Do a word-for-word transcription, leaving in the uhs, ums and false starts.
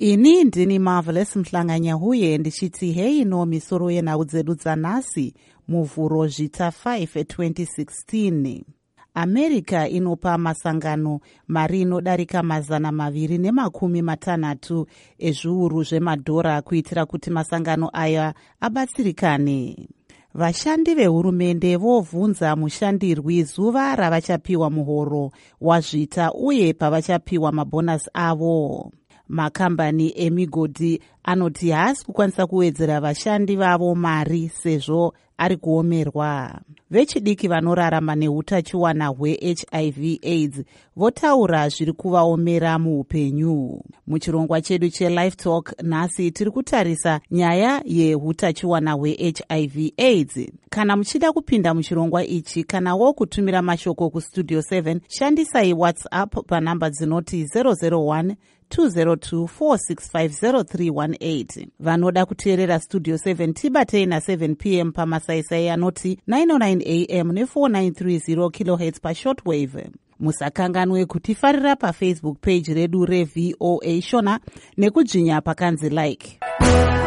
Ini ndini Marvelous Mhlanganya huye ndichiti hei no misoro yenhau dzedu dzanhasi muvhuro zvita five twenty sixteen. America inopa masangano mari inodarika mazana maviri nemakumi matanhatu ezviuru zvemadhora kuitira kuti masangano aya abatsirikane. Vashandi vehurumende vobvunza mushandirwi zuva ravachapiwa muhoro wazvita uye pavachapiwa mabhonasi avo. Makambani emigodhi anoti haasi kukwanisa kuwedzera vashandi vavo mari sezvo ari kuomerwa. Vechidiki vanorarama neutachiwana hwe-H I V AIDS votaura zviri kuvaomera muupenyu. Muchirongwa chedu cheLife Talk nhasi tiri kutarisa nyaya yeutachiwana hwe-H I V AIDS. Kana muchida kupinda muchirongwa ichi kanawo kutumira mashoko kustudio seven, shandisai WhatsApp panhamba dzinoti zero zero one two zero two four six five zero three one eight. Vanoda kuteerera Studio seven tibatei na seven p m pamasaisai anoti nine oh nine a m ne four nine three zero kilohertz pashortwave. Musakanganwe kutifarira paFacebook page redu reV O A Shona nekudzvinya pakanzi like.